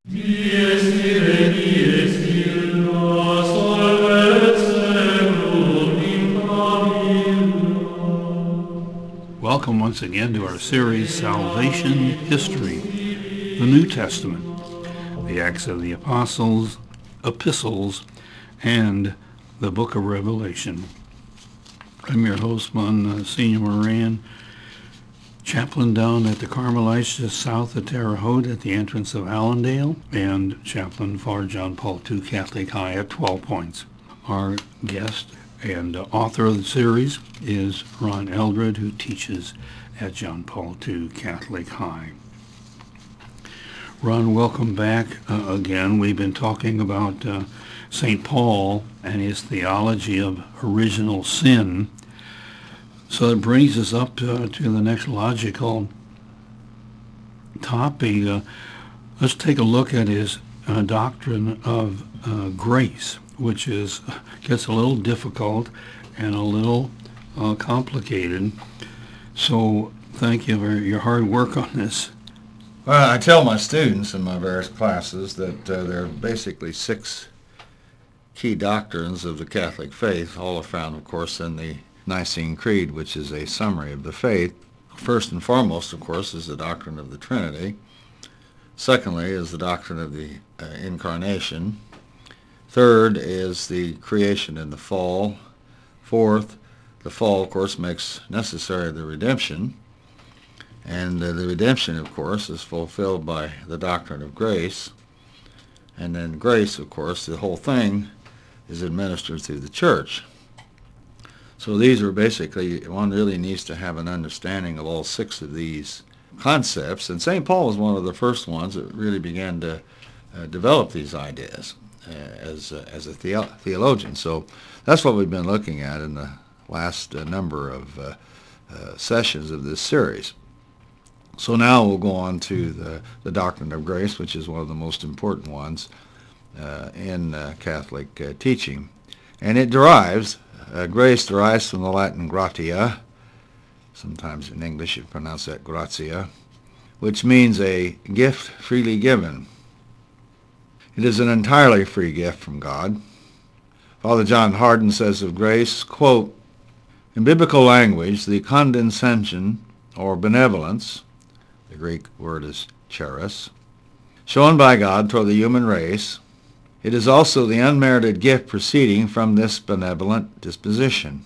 Dies ire, dies illa, salvet seculum impabila. Welcome once again to our series, Salvation History, the New Testament, the Acts of the Apostles, Epistles, and the Book of Revelation. I'm your host, Monsignor Moran, chaplain down at the Carmelites just south of Terre Haute at the entrance of Allendale, and chaplain for John Paul II Catholic High at 12 Points. Our guest and author of the series is Ron Eldred, who teaches at John Paul II Catholic High. Ron, welcome back again. We've been talking about St. Paul and his theology of original sin. So it brings us up to the next logical topic. Let's take a look at his doctrine of grace, which gets a little difficult and a little complicated. So thank you for your hard work on this. Well, I tell my students in my various classes that there are basically 6 key doctrines of the Catholic faith. All are found, of course, in the Nicene Creed, which is a summary of the faith. First and foremost, of course, is the doctrine of the Trinity. Secondly is the doctrine of the Incarnation. Third is the creation and the fall. Fourth, the fall, of course, makes necessary the redemption. And the redemption, of course, is fulfilled by the doctrine of grace. And then grace, of course, the whole thing is administered through the church. So these are basically, one really needs to have an understanding of all 6 of these concepts. And St. Paul was one of the first ones that really began to develop these ideas as a theologian. So that's what we've been looking at in the last number of sessions of this series. So now we'll go on to the doctrine of grace, which is one of the most important ones in Catholic teaching. And it grace derives from the Latin gratia. Sometimes in English you pronounce that gratia, which means a gift freely given. It is an entirely free gift from God. Father John Hardon says of grace, quote, "In biblical language, the condescension or benevolence," the Greek word is charis, "shown by God toward the human race, it is also the unmerited gift proceeding from this benevolent disposition.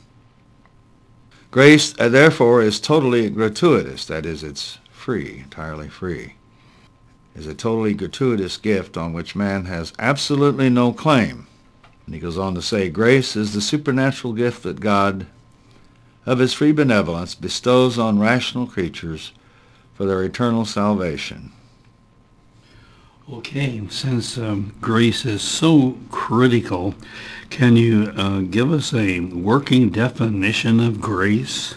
Grace, therefore, is totally gratuitous, that is, it's free, entirely free. It is a totally gratuitous gift on which man has absolutely no claim." And he goes on to say, "Grace is the supernatural gift that God, of his free benevolence, bestows on rational creatures for their eternal salvation." Okay, since grace is so critical, can you give us a working definition of grace?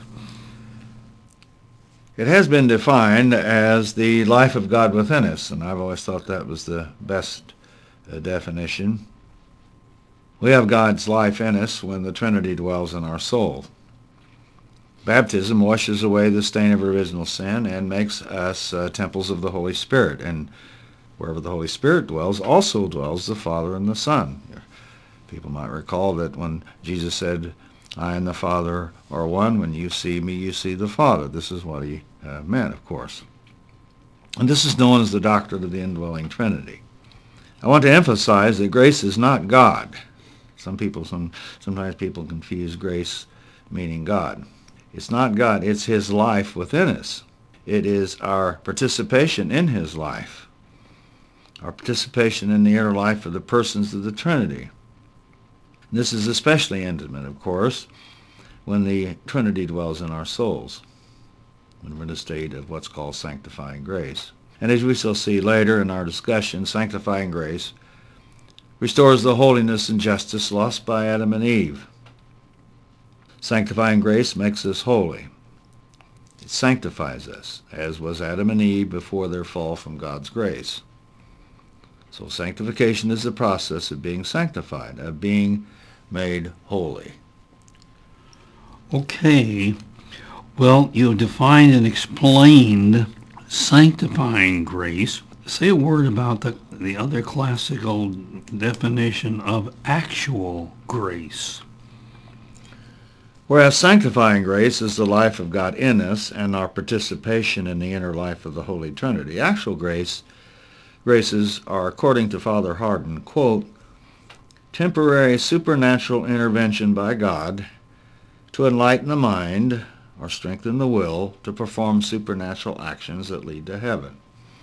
It has been defined as the life of God within us, and I've always thought that was the best definition. We have God's life in us when the Trinity dwells in our soul. Baptism washes away the stain of original sin and makes us temples of the Holy Spirit, and wherever the Holy Spirit dwells, also dwells the Father and the Son. People might recall that when Jesus said, "I and the Father are one, when you see me, you see the Father." This is what he meant, of course. And this is known as the doctrine of the indwelling Trinity. I want to emphasize that grace is not God. Sometimes people confuse grace meaning God. It's not God, it's his life within us. It is our participation in his life. Our participation in the inner life of the persons of the Trinity. This is especially intimate, of course, when the Trinity dwells in our souls, when we're in a state of what's called sanctifying grace. And as we shall see later in our discussion, sanctifying grace restores the holiness and justice lost by Adam and Eve. Sanctifying grace makes us holy. It sanctifies us, as was Adam and Eve before their fall from God's grace. So sanctification is the process of being sanctified, of being made holy. Okay, well, you've defined and explained sanctifying grace. Say a word about the the other classical definition of actual grace? Whereas sanctifying grace is the life of God in us and our participation in the inner life of the Holy Trinity. Actual graces are, according to Father Hardon, quote, temporary supernatural intervention by God to enlighten the mind or strengthen the will to perform supernatural actions that lead to heaven.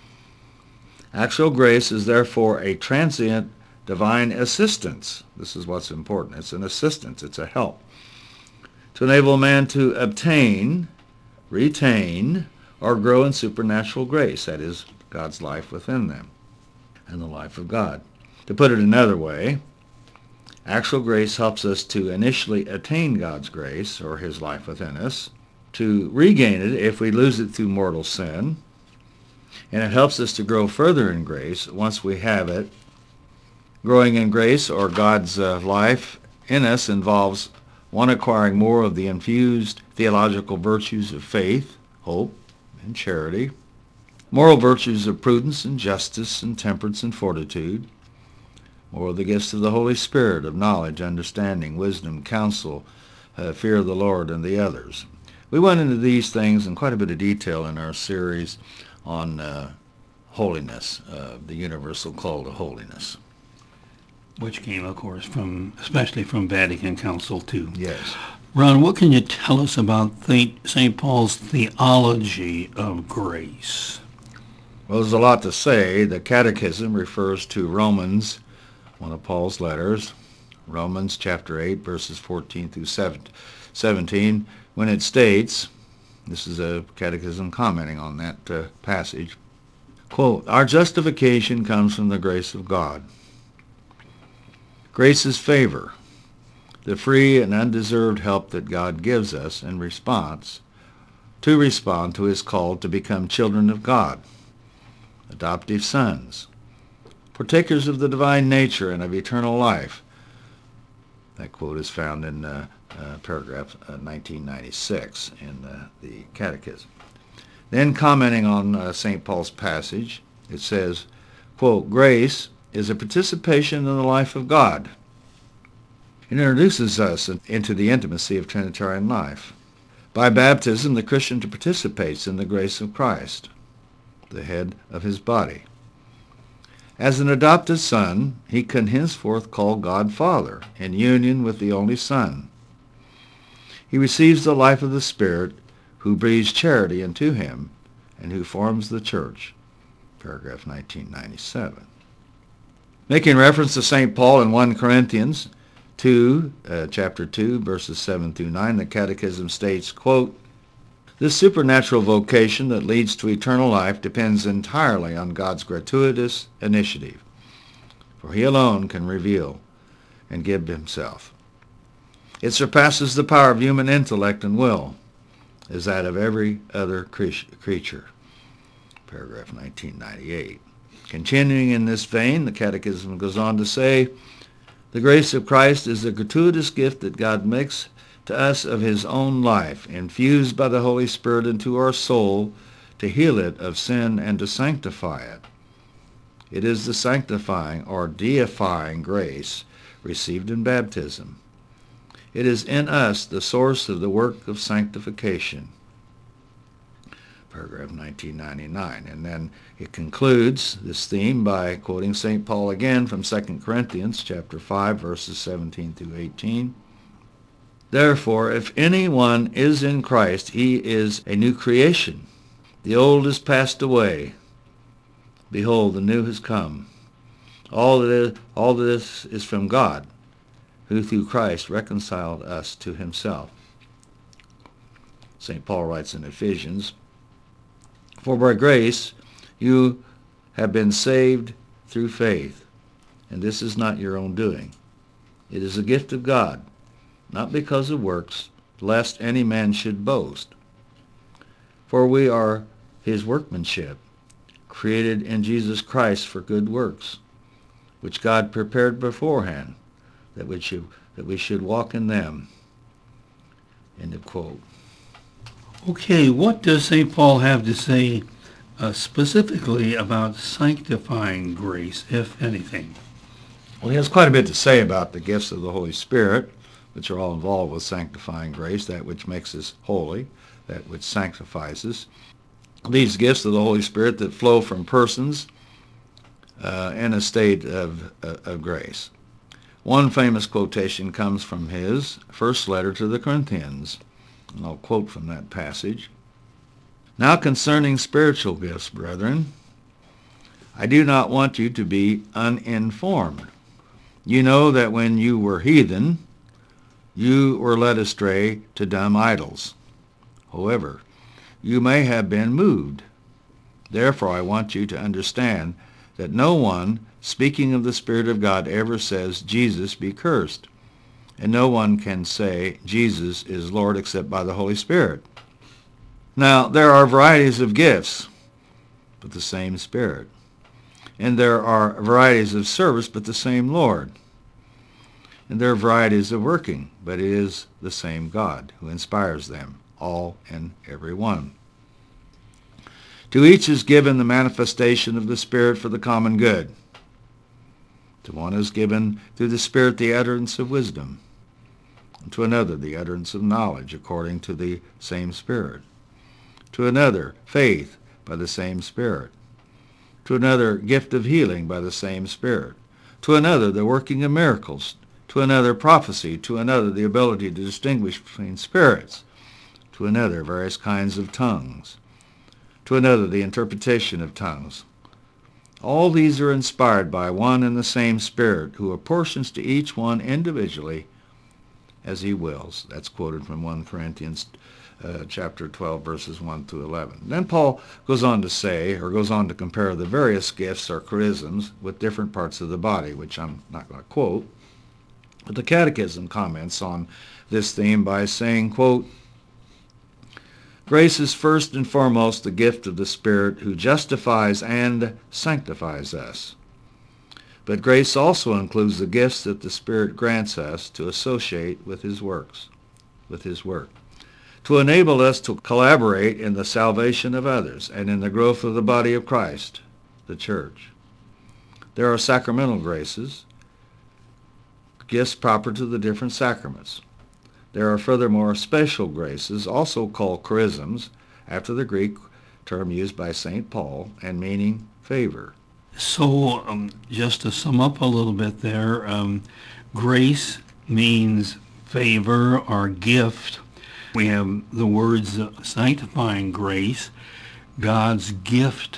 Actual grace is therefore a transient divine assistance. This is what's important. It's an assistance. It's a help to enable man to obtain, retain, or grow in supernatural grace. That is, God's life within them and the life of God. To put it another way, actual grace helps us to initially attain God's grace, or his life within us, to regain it if we lose it through mortal sin, and it helps us to grow further in grace once we have it. Growing in grace, or God's life in us, involves one, acquiring more of the infused theological virtues of faith, hope, and charity, moral virtues of prudence and justice and temperance and fortitude, more of the gifts of the Holy Spirit of knowledge, understanding, wisdom, counsel, fear of the Lord, and the others. We went into these things in quite a bit of detail in our series on holiness, the universal call to holiness. Which came, of course, especially from Vatican Council II. Yes. Ron, what can you tell us about St. Paul's theology of grace? Well, there's a lot to say. The Catechism refers to Romans, one of Paul's letters, Romans chapter 8, verses 14 through 17, when it states, this is a catechism commenting on that passage, quote, our justification comes from the grace of God. Grace is favor, the free and undeserved help that God gives us in response to his call to become children of God, adoptive sons, partakers of the divine nature and of eternal life. That quote is found in paragraph 1996 in the Catechism. Then commenting on St. Paul's passage, it says, quote, grace is a participation in the life of God. It introduces us into the intimacy of Trinitarian life. By baptism, the Christian participates in the grace of Christ, the head of his body. As an adopted son, he can henceforth call God Father in union with the only Son. He receives the life of the Spirit, who breathes charity into him and who forms the church. Paragraph 1997. Making reference to St. Paul in 1 Corinthians 2, chapter 2, verses 7 through 9, the Catechism states, quote, this supernatural vocation that leads to eternal life depends entirely on God's gratuitous initiative, for he alone can reveal and give himself. It surpasses the power of human intellect and will, as that of every other creature. Paragraph 1998. Continuing in this vein, the Catechism goes on to say, the grace of Christ is the gratuitous gift that God makes to us of his own life, infused by the Holy Spirit into our soul to heal it of sin and to sanctify it. It is the sanctifying or deifying grace received in baptism. It is in us the source of the work of sanctification. Paragraph 1999. And then it concludes this theme by quoting St. Paul again from 2 Corinthians chapter 5, verses 17 through 18. Therefore, if anyone is in Christ, he is a new creation. The old is passed away. Behold, the new has come. All this is from God, who through Christ reconciled us to himself. St. Paul writes in Ephesians, for by grace you have been saved through faith, and this is not your own doing. It is a gift of God, not because of works, lest any man should boast. For we are his workmanship, created in Jesus Christ for good works, which God prepared beforehand, that we should walk in them. End of quote. Okay, what does St. Paul have to say specifically about sanctifying grace, if anything? Well, he has quite a bit to say about the gifts of the Holy Spirit, which are all involved with sanctifying grace, that which makes us holy, that which sanctifies us. These gifts of the Holy Spirit that flow from persons in a state of grace. One famous quotation comes from his first letter to the Corinthians, and I'll quote from that passage. Now concerning spiritual gifts, brethren, I do not want you to be uninformed. You know that when you were heathen, you were led astray to dumb idols. However, you may have been moved. Therefore I want you to understand that no one, speaking of the Spirit of God, ever says, Jesus be cursed. And no one can say, Jesus is Lord except by the Holy Spirit. Now, there are varieties of gifts, but the same Spirit. And there are varieties of service, but the same Lord. And there are varieties of working, but it is the same God who inspires them, all and every one. To each is given the manifestation of the Spirit for the common good. To one is given through the Spirit the utterance of wisdom, and to another the utterance of knowledge according to the same Spirit. To another faith by the same Spirit. To another gift of healing by the same Spirit. To another the working of miracles. To another prophecy. To another the ability to distinguish between spirits. To another various kinds of tongues. To another the interpretation of tongues. All these are inspired by one and the same Spirit, who apportions to each one individually as he wills. That's quoted from 1 Corinthians chapter 12, verses 1 through 11. Then Paul goes on to say, or goes on to compare the various gifts or charisms with different parts of the body, which I'm not going to quote. But the Catechism comments on this theme by saying, quote, grace is first and foremost the gift of the Spirit who justifies and sanctifies us. But grace also includes the gifts that the Spirit grants us to associate with his works, with his work, to enable us to collaborate in the salvation of others and in the growth of the body of Christ, the church. There are sacramental graces, gifts proper to the different sacraments. There are furthermore special graces, also called charisms, after the Greek term used by St. Paul, and meaning favor. So just to sum up a little bit there, grace means favor or gift. We have the words sanctifying grace, God's gift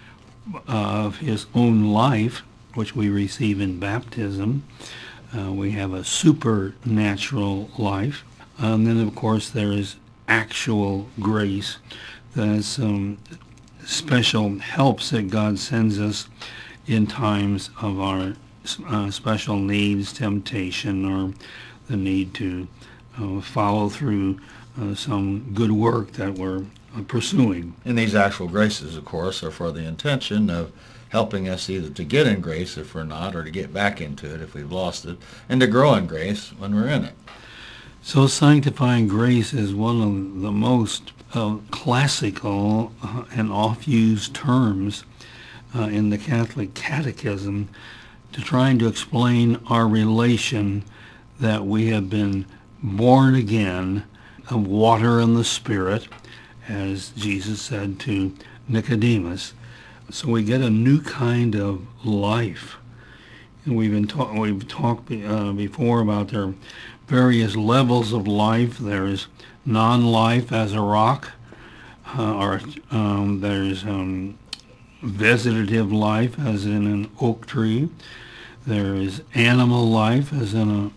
of his own life, which we receive in baptism. We have a supernatural life. And then, of course, there is actual grace. That's special helps that God sends us in times of our special needs, temptation, or the need to follow through some good work that we're pursuing. And these actual graces, of course, are for the intention of helping us either to get in grace if we're not, or to get back into it if we've lost it, and to grow in grace when we're in it. So sanctifying grace is one of the most classical and oft-used terms in the Catholic Catechism to trying to explain our relation that we have been born again of water and the Spirit, as Jesus said to Nicodemus. So we get a new kind of life. And we've talked before about their various levels of life. There's non-life as a rock, or there's vegetative life as in an oak tree. There is animal life as in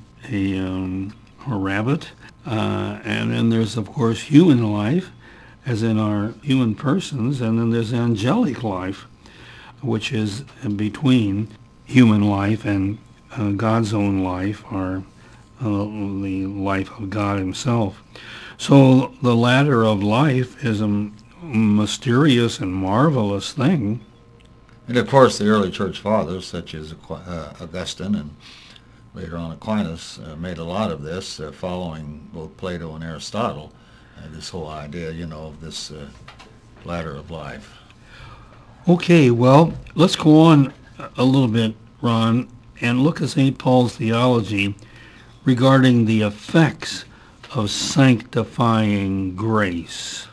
a rabbit. And then there's, of course, human life as in our human persons. And then there's angelic life, which is between human life and God's own life, or the life of God himself. So the ladder of life is a mysterious and marvelous thing. And of course the early church fathers, such as Augustine and later on Aquinas, made a lot of this, following both Plato and Aristotle, this whole idea, of this ladder of life. Okay, well, let's go on a little bit, Ron, and look at St. Paul's theology regarding the effects of sanctifying grace.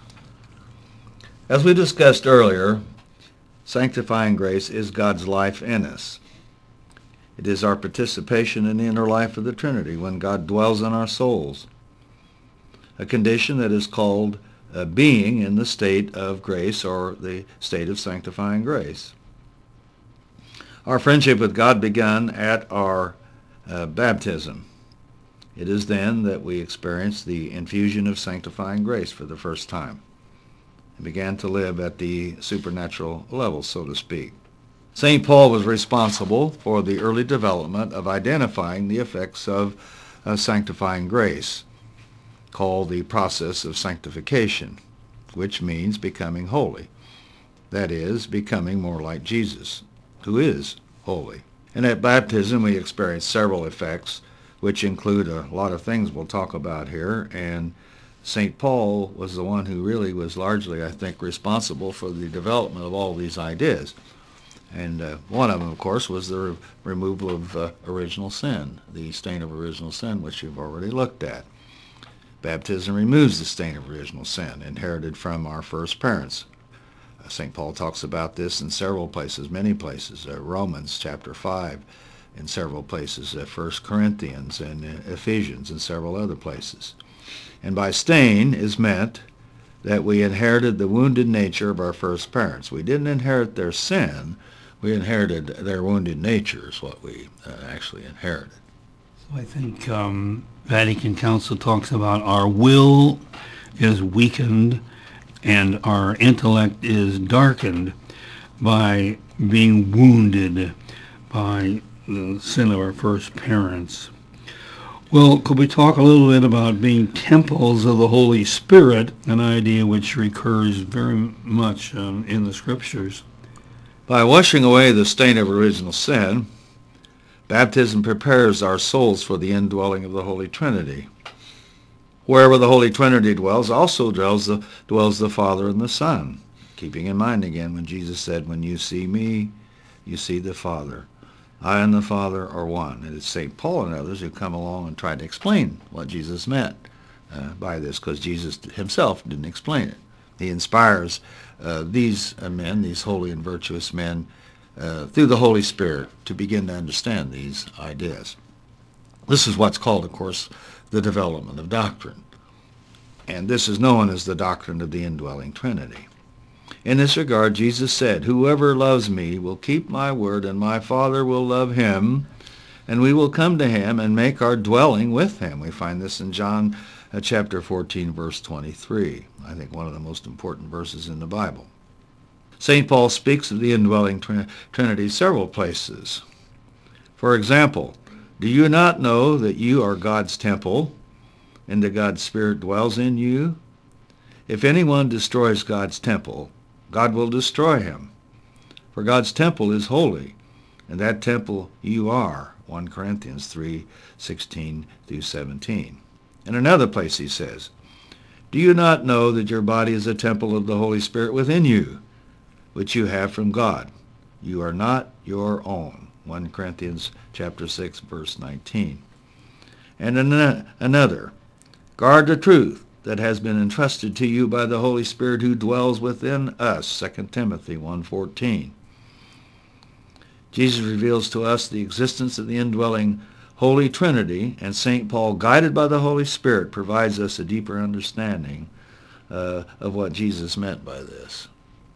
As we discussed earlier, sanctifying grace is God's life in us. It is our participation in the inner life of the Trinity when God dwells in our souls, a condition that is called being in the state of grace or the state of sanctifying grace. Our friendship with God began at our baptism. It is then that we experience the infusion of sanctifying grace for the first time and began to live at the supernatural level, so to speak. St. Paul was responsible for the early development of identifying the effects of sanctifying grace, called the process of sanctification, which means becoming holy. That is, becoming more like Jesus, who is holy. And at baptism we experience several effects, which include a lot of things we'll talk about here, and St. Paul was the one who really was largely, I think, responsible for the development of all these ideas. And one of them, of course, was the removal of original sin, the stain of original sin, which you've already looked at. Baptism removes the stain of original sin inherited from our first parents. St. Paul talks about this in several places, many places, Romans chapter 5, in several places, 1 Corinthians and Ephesians, and several other places. And by stain is meant that we inherited the wounded nature of our first parents. We didn't inherit their sin, we inherited their wounded nature is what we actually inherited. So I think Vatican Council talks about our will is weakened and our intellect is darkened by being wounded by the sin of our first parents. Well, could we talk a little bit about being temples of the Holy Spirit, an idea which recurs very much in the Scriptures? By washing away the stain of original sin, baptism prepares our souls for the indwelling of the Holy Trinity. Wherever the Holy Trinity dwells, also dwells the Father and the Son, keeping in mind again when Jesus said, "When you see me, you see the Father. I and the Father are one." And it's St. Paul and others who come along and try to explain what Jesus meant by this, because Jesus himself didn't explain it. He inspires these men, these holy and virtuous men, through the Holy Spirit to begin to understand these ideas. This is what's called, of course, the development of doctrine. And this is known as the doctrine of the indwelling Trinity. In this regard, Jesus said, "Whoever loves me will keep my word, and my Father will love him, and we will come to him and make our dwelling with him." We find this in John chapter 14, verse 23. I think one of the most important verses in the Bible. St. Paul speaks of the indwelling Trinity several places. For example, "Do you not know that you are God's temple, and that God's Spirit dwells in you? If anyone destroys God's temple, God will destroy him. For God's temple is holy, and that temple you are." 1 Corinthians 3:16 through 17. In another place he says, "Do you not know that your body is a temple of the Holy Spirit within you, which you have from God? You are not your own." 1 Corinthians chapter 6, verse 19. And another, "Guard the truth that has been entrusted to you by the Holy Spirit who dwells within us." 2 Timothy 1:14. Jesus reveals to us the existence of the indwelling Holy Trinity, and St. Paul, guided by the Holy Spirit, provides us a deeper understanding of what Jesus meant by this.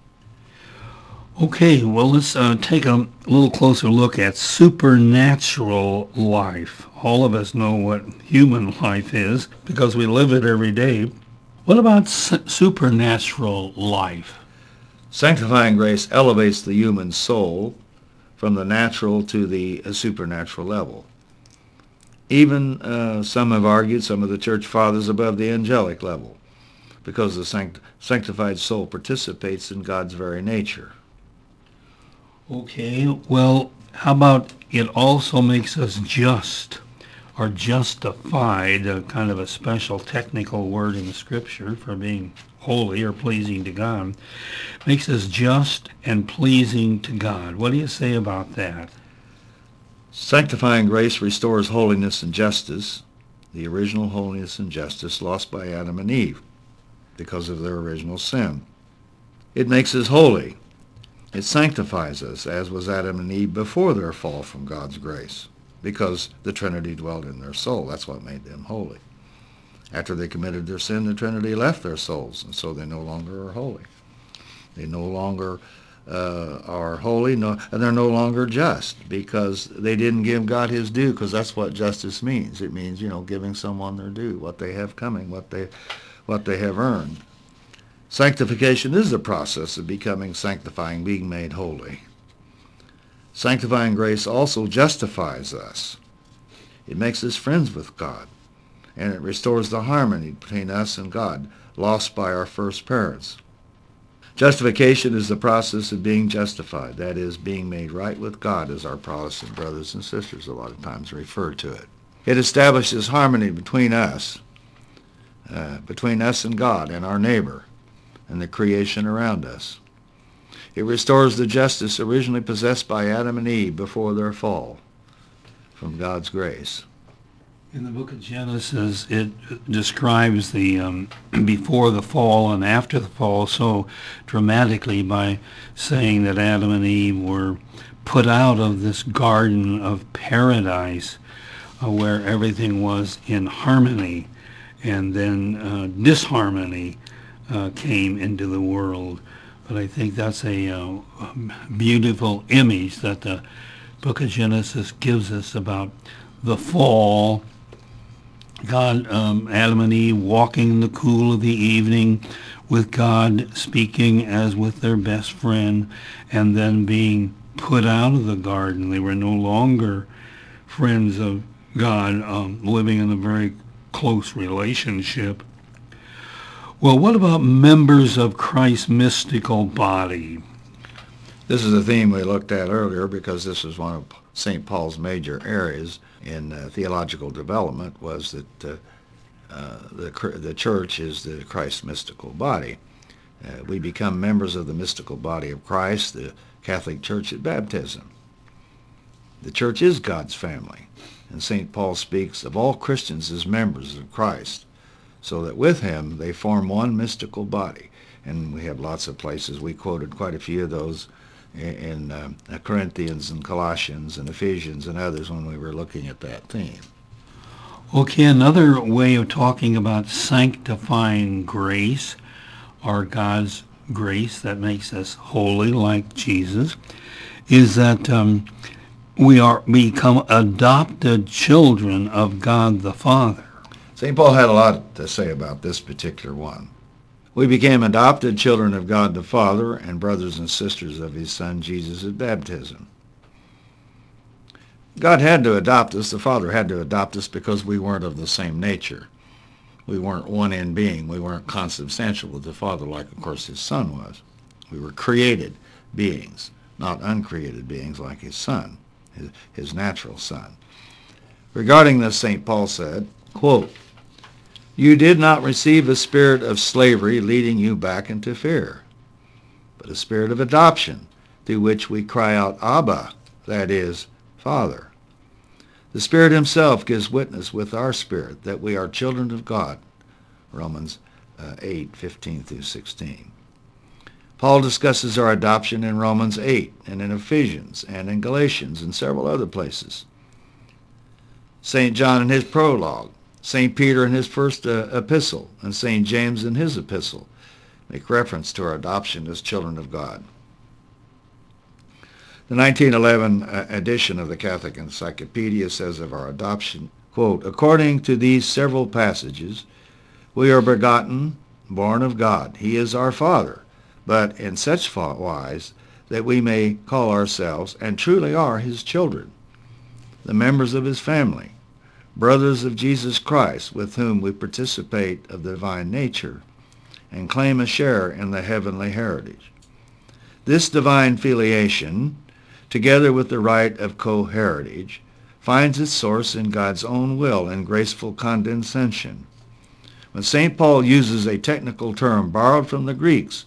Okay, well, let's take a little closer look at supernatural life. All of us know what human life is because we live it every day. What about supernatural life? Sanctifying grace elevates the human soul from the natural to the supernatural level. Even some have argued, some of the church fathers, above the angelic level, because the sanctified soul participates in God's very nature. Okay, well, how about it also makes us just or justified, kind of a special technical word in the Scripture for being holy or pleasing to God, makes us just and pleasing to God. What do you say about that? Sanctifying grace restores holiness and justice, the original holiness and justice lost by Adam and Eve because of their original sin. It makes us holy. It sanctifies us, as was Adam and Eve before their fall from God's grace, because the Trinity dwelled in their soul. That's what made them holy. After they committed their sin, the Trinity left their souls, and so they no longer are holy. They no longer are holy, and they're no longer just, because they didn't give God his due, because that's what justice means. It means, giving someone their due, what they have coming, what they have earned. Sanctification is the process of becoming sanctifying, being made holy. Sanctifying grace also justifies us. It makes us friends with God, and it restores the harmony between us and God, lost by our first parents. Justification is the process of being justified, that is, being made right with God, as our Protestant brothers and sisters a lot of times refer to it. It establishes harmony between us and God and our neighbor and the creation around us. It restores the justice originally possessed by Adam and Eve before their fall from God's grace. In the book of Genesis, it describes the before the fall and after the fall so dramatically by saying that Adam and Eve were put out of this garden of paradise where everything was in harmony, and then disharmony came into the world. But I think that's a beautiful image that the book of Genesis gives us about the fall. God, Adam and Eve walking in the cool of the evening with God, speaking as with their best friend, and then being put out of the garden. They were no longer friends of God, living in a very close relationship. Well, what about members of Christ's mystical body? This is a theme we looked at earlier, because this is one of St. Paul's major areas in theological development, was that the church is the Christ's mystical body. We become members of the mystical body of Christ, the Catholic Church, at baptism. The church is God's family, and St. Paul speaks of all Christians as members of Christ, so that with him they form one mystical body. And we have lots of places. We quoted quite a few of those in Corinthians and Colossians and Ephesians and others when we were looking at that theme. Okay, another way of talking about sanctifying grace, or God's grace that makes us holy like Jesus, is that we become adopted children of God the Father. St. Paul had a lot to say about this particular one. We became adopted children of God the Father and brothers and sisters of his Son Jesus at baptism. God had to adopt us, the Father had to adopt us, because we weren't of the same nature. We weren't one in being. We weren't consubstantial with the Father like, of course, his Son was. We were created beings, not uncreated beings like his Son, his natural Son. Regarding this, St. Paul said, quote, "You did not receive a spirit of slavery leading you back into fear, but a spirit of adoption, through which we cry out, Abba, that is, Father. The Spirit himself gives witness with our spirit that we are children of God." Romans 8:15 through 16. Paul discusses our adoption in Romans 8 and in Ephesians and in Galatians and several other places. St. John in his prologue, St. Peter in his first epistle, and St. James in his epistle make reference to our adoption as children of God. The 1911 edition of the Catholic Encyclopedia says of our adoption, quote, "According to these several passages, we are begotten, born of God. He is our Father, but in such wise that we may call ourselves, and truly are, his children, the members of his family, brothers of Jesus Christ, with whom we participate of the divine nature, and claim a share in the heavenly heritage. This divine filiation, together with the right of co-heritage, finds its source in God's own will and graceful condescension, When St. Paul uses a technical term borrowed from the Greeks,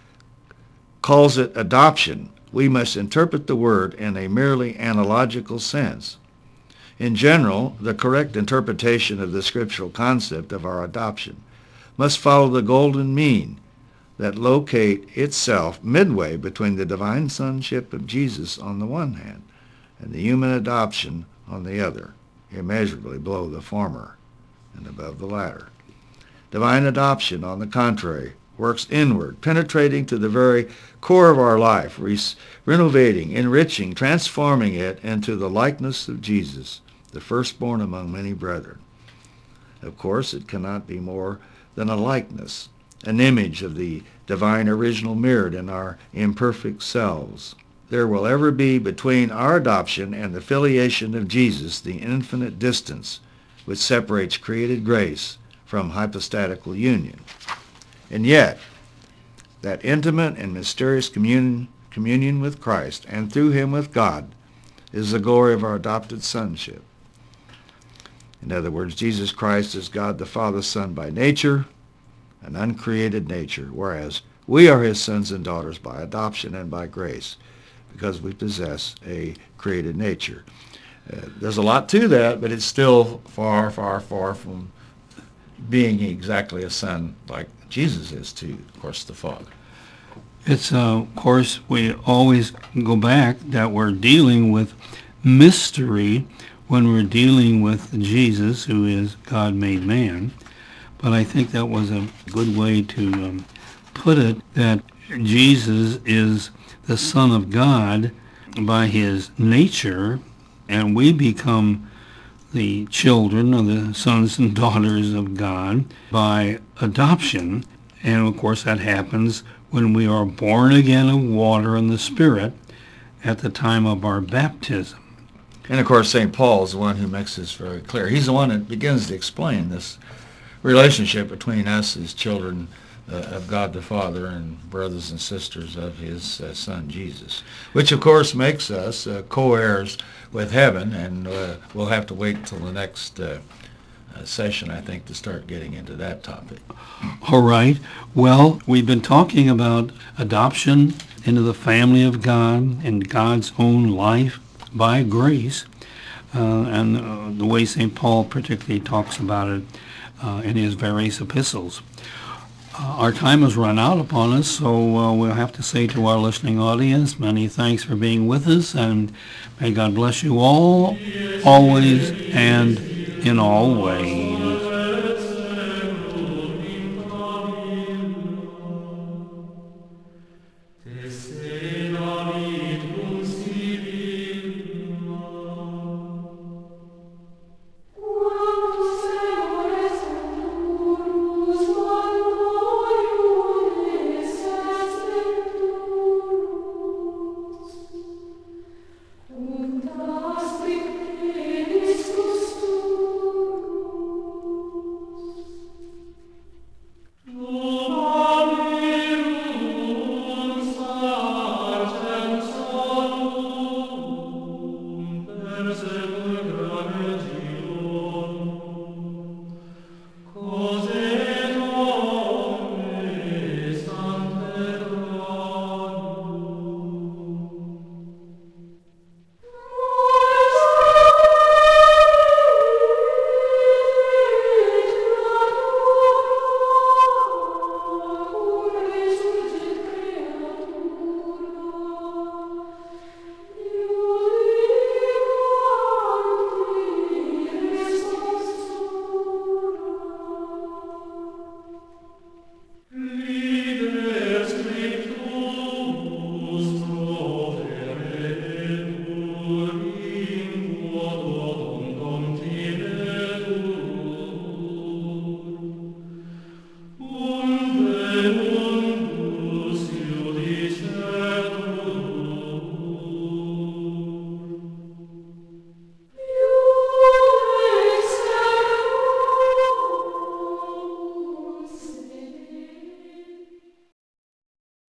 calls it adoption, we must interpret the word in a merely analogical sense. In general, the correct interpretation of the scriptural concept of our adoption must follow the golden mean that locate itself midway between the divine sonship of Jesus on the one hand and the human adoption on the other, immeasurably below the former and above the latter. Divine adoption, on the contrary, works inward, penetrating to the very core of our life, renovating, enriching, transforming it into the likeness of Jesus, the firstborn among many brethren. Of course, it cannot be more than a likeness, an image of the divine original mirrored in our imperfect selves. There will ever be between our adoption and the filiation of Jesus the infinite distance which separates created grace from hypostatical union. And yet, that intimate and mysterious communion with Christ, and through him with God, is the glory of our adopted sonship. In other words, Jesus Christ is God the Father's Son by nature, an uncreated nature, whereas we are his sons and daughters by adoption and by grace, because we possess a created nature. There's a lot to that, but it's still far, far, far from being exactly a son like Jesus is to, of course, the Father. It's, of course, we always go back that we're dealing with mystery when we're dealing with Jesus, who is God made man. But I think that was a good way to put it, that Jesus is the Son of God by his nature, and we become the children of the sons and daughters of God by adoption. And of course that happens when we are born again of water and the Spirit at the time of our baptism. And of course St. Paul is the one who makes this very clear. He's the one that begins to explain this relationship between us as children of God the Father and brothers and sisters of his Son Jesus, which of course makes us co-heirs with heaven, and we'll have to wait until the next session, I think, to start getting into that topic. All right. Well, we've been talking about adoption into the family of God and God's own life by grace, and the way St. Paul particularly talks about it in his various epistles. Our time has run out upon us, so we'll have to say to our listening audience, many thanks for being with us, and may God bless you all, always and in all ways. Verse